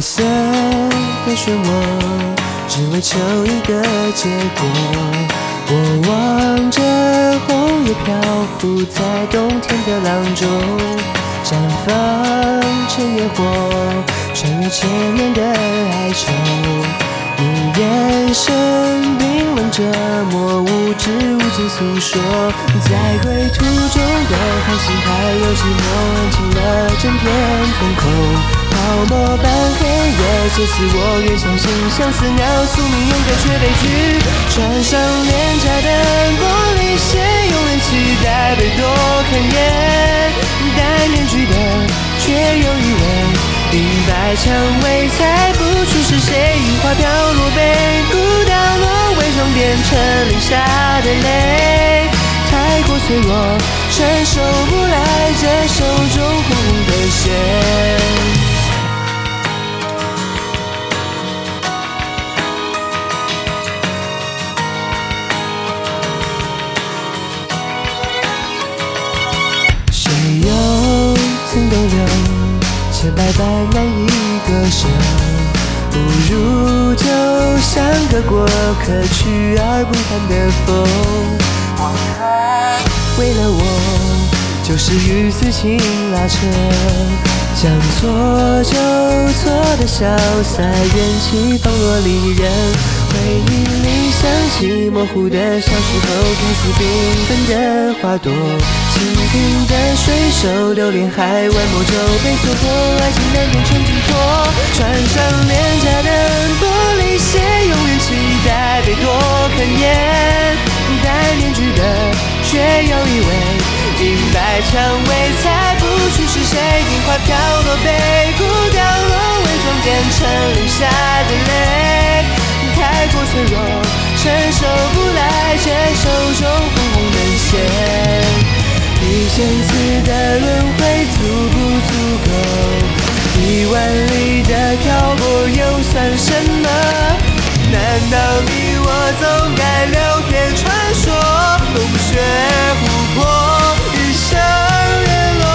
色的漩涡，只为求一个结果。我望着红叶漂浮在冬天的浪中，绽放成野火，穿越千年的哀愁。你眼神冰冷折磨，无知无尽诉说，在归途中的航行还有寂寞，安静了整片天空。泡沫般黑夜借此我愿相信，像似鸟宿命，勇敢却悲剧。穿上廉价的玻璃鞋，永远期待被多看眼。戴面具的却有一位，银白蔷薇猜不出是谁。樱花飘落，被孤掉落，伪装变成淋下的泪。太过脆弱，承受不来这手中红红的线。曾逗留，千百般难以割舍，不如就像个过客，去而不返的风。我猜，为了我，就是与死情拉扯，将错就错的潇洒，元气放落离人。回忆里想起模糊的小时候，看似缤纷的花朵，倾听的水手流连海湾魔咒，被戳破，爱情难变成寄托。穿上廉价的玻璃鞋，永远期待被多看眼。戴面具的却有一位，银白蔷薇猜不出是谁。樱花飘落，被孤掉落，伪装变成淋下的泪。太过脆弱，承受不来这手中红红的线。1000次的轮回足不足够？10000里的漂泊又算什么？难道你我总该留片传说，洞穴湖泊，一生联络？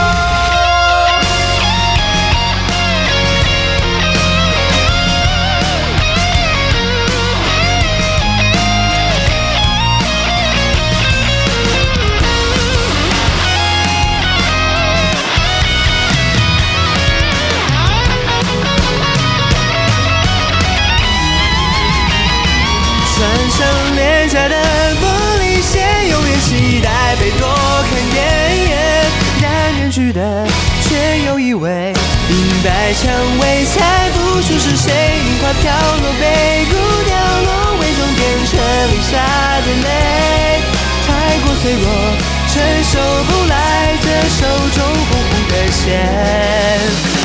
穿上廉价的玻璃鞋，永远期待被多看眼。戴面具的却有一位，银白蔷薇猜不出是谁。樱花飘落，被孤掉落，伪装变成淋下的泪。太过脆弱，承受不来这手中红红的线。